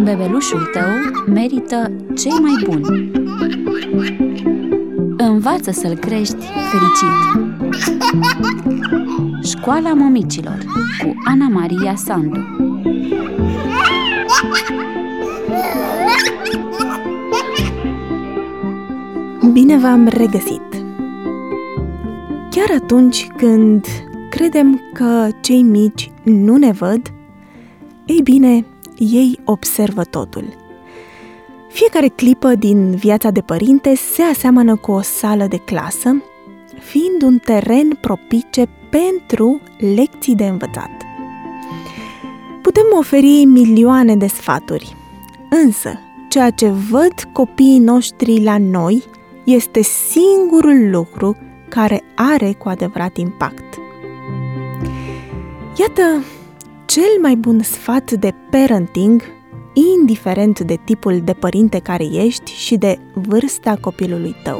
Bebelușul tău merită cei mai buni. Învață să-l crești fericit. Școala Mămicilor cu Ana Maria Sandu. Bine v-am regăsit! Chiar atunci când credem că cei mici nu ne văd, ei bine, ei observă totul. Fiecare clipă din viața de părinte se aseamănă cu o sală de clasă, fiind un teren propice pentru lecții de învățat. Putem oferi milioane de sfaturi, însă ceea ce văd copiii noștri la noi este singurul lucru care are cu adevărat impact. Iată cel mai bun sfat de parenting, indiferent de tipul de părinte care ești și de vârsta copilului tău.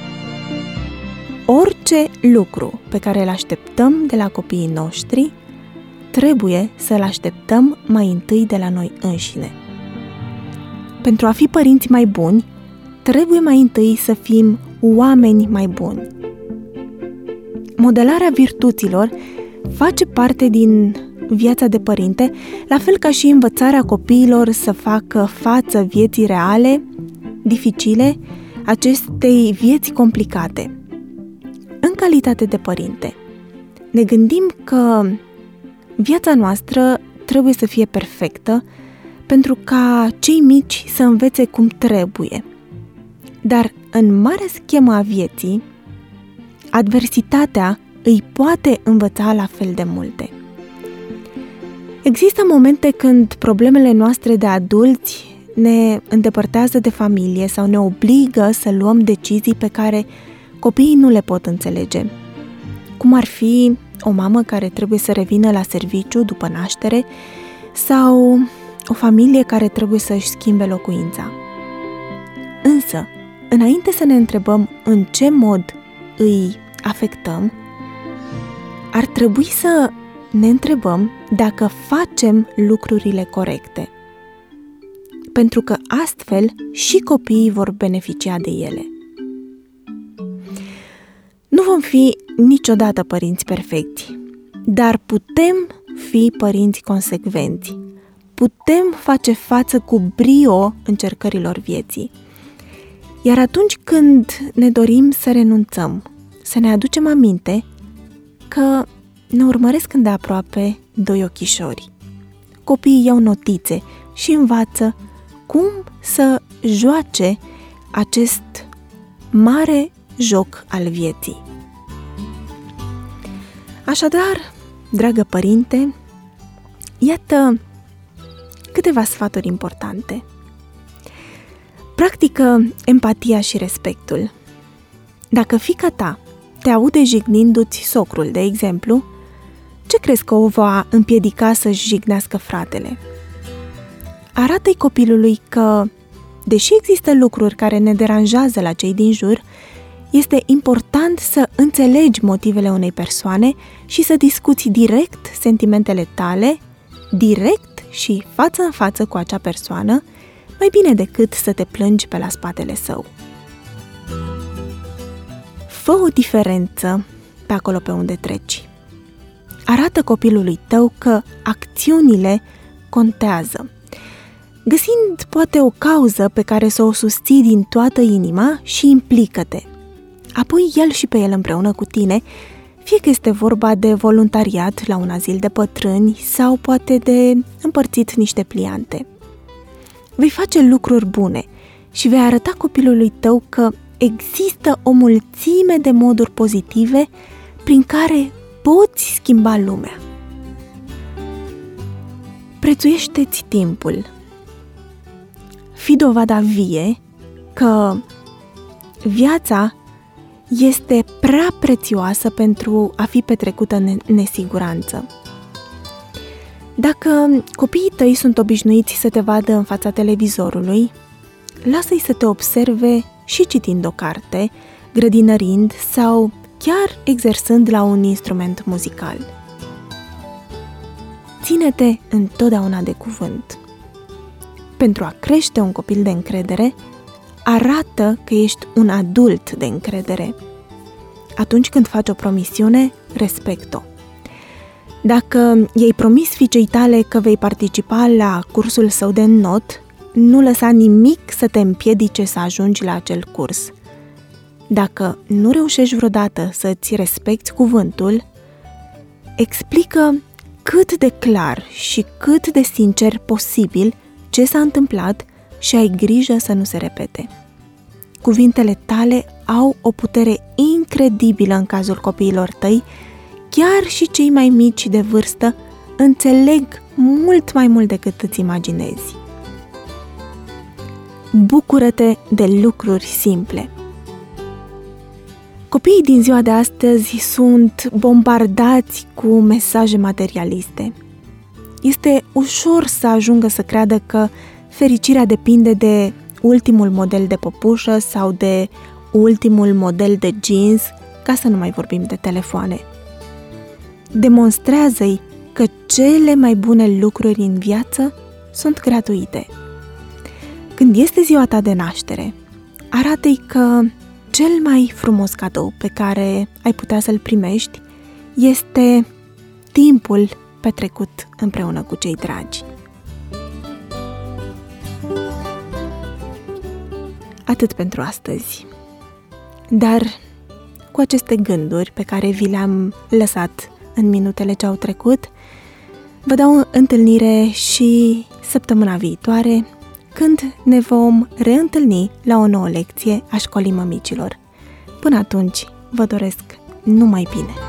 Orice lucru pe care îl așteptăm de la copiii noștri, trebuie să-l așteptăm mai întâi de la noi înșine. Pentru a fi părinți mai buni, trebuie mai întâi să fim oameni mai buni. Modelarea virtuților face parte din viața de părinte, la fel ca și învățarea copiilor să facă față vieții reale, dificile, acestei vieți complicate. În calitate de părinte, ne gândim că viața noastră trebuie să fie perfectă pentru ca cei mici să învețe cum trebuie. Dar în marea schemă a vieții, adversitatea îi poate învăța la fel de multe. Există momente când problemele noastre de adulți ne îndepărtează de familie sau ne obligă să luăm decizii pe care copiii nu le pot înțelege. Cum ar fi o mamă care trebuie să revină la serviciu după naștere sau o familie care trebuie să-și schimbe locuința. Însă, înainte să ne întrebăm în ce mod îi afectăm, ar trebui să ne întrebăm dacă facem lucrurile corecte, pentru că astfel și copiii vor beneficia de ele. Nu vom fi niciodată părinți perfecti, dar putem fi părinți consecvenți. Putem face față cu brio încercărilor vieții. Iar atunci când ne dorim să renunțăm, să ne aducem aminte că ne urmăresc îndeaproape doi ochișori. Copiii iau notițe și învață cum să joace acest mare joc al vieții. Așadar, dragă părinte, iată câteva sfaturi importante. Practică empatia și respectul. Dacă fiica ta te aude jignindu-ți socrul, de exemplu, ce crezi că o va împiedica să-și jignească fratele? Arată-i copilului că, deși există lucruri care ne deranjează la cei din jur, este important să înțelegi motivele unei persoane și să discuți direct sentimentele tale, direct și față în față cu acea persoană, mai bine decât să te plângi pe la spatele său. Fă o diferență pe acolo pe unde treci. Arată copilului tău că acțiunile contează, găsind poate o cauză pe care să o susții din toată inima și implică-te. Apoi ia-l și pe el împreună cu tine, fie că este vorba de voluntariat la un azil de bătrâni sau poate de împărțit niște pliante. Vei face lucruri bune și vei arăta copilului tău că există o mulțime de moduri pozitive prin care poți schimba lumea. Prețuiește-ți timpul. Fii dovada vie că viața este prea prețioasă pentru a fi petrecută în nesiguranță. Dacă copiii tăi sunt obișnuiți să te vadă în fața televizorului, lasă-i să te observe și citind o carte, grădinărind sau chiar exersând la un instrument muzical. Ține-te întotdeauna de cuvânt. pentru a crește un copil de încredere, arată că ești un adult de încredere. Atunci când faci o promisiune, respect-o. Dacă i-ai promis fiicei tale că vei participa la cursul său de not, nu lăsa nimic să te împiedice să ajungi la acel curs. Dacă nu reușești vreodată să-ți respecti cuvântul, explică cât de clar și cât de sincer posibil ce s-a întâmplat și ai grijă să nu se repete. Cuvintele tale au o putere incredibilă în cazul copiilor tăi, chiar și cei mai mici de vârstă înțeleg mult mai mult decât îți imaginezi. Bucură-te de lucruri simple. Copiii din ziua de astăzi sunt bombardați cu mesaje materialiste. Este ușor să ajungă să creadă că fericirea depinde de ultimul model de păpușă sau de ultimul model de jeans, ca să nu mai vorbim de telefoane. Demonstrează-i că cele mai bune lucruri în viață sunt gratuite. Când este ziua ta de naștere, arată-i că cel mai frumos cadou pe care ai putea să-l primești este timpul petrecut împreună cu cei dragi. Atât pentru astăzi. Dar cu aceste gânduri pe care vi le-am lăsat în minutele ce au trecut, vă dau întâlnire și săptămâna viitoare, când ne vom reîntâlni la o nouă lecție a Școlii Mămicilor. Până atunci, vă doresc numai bine!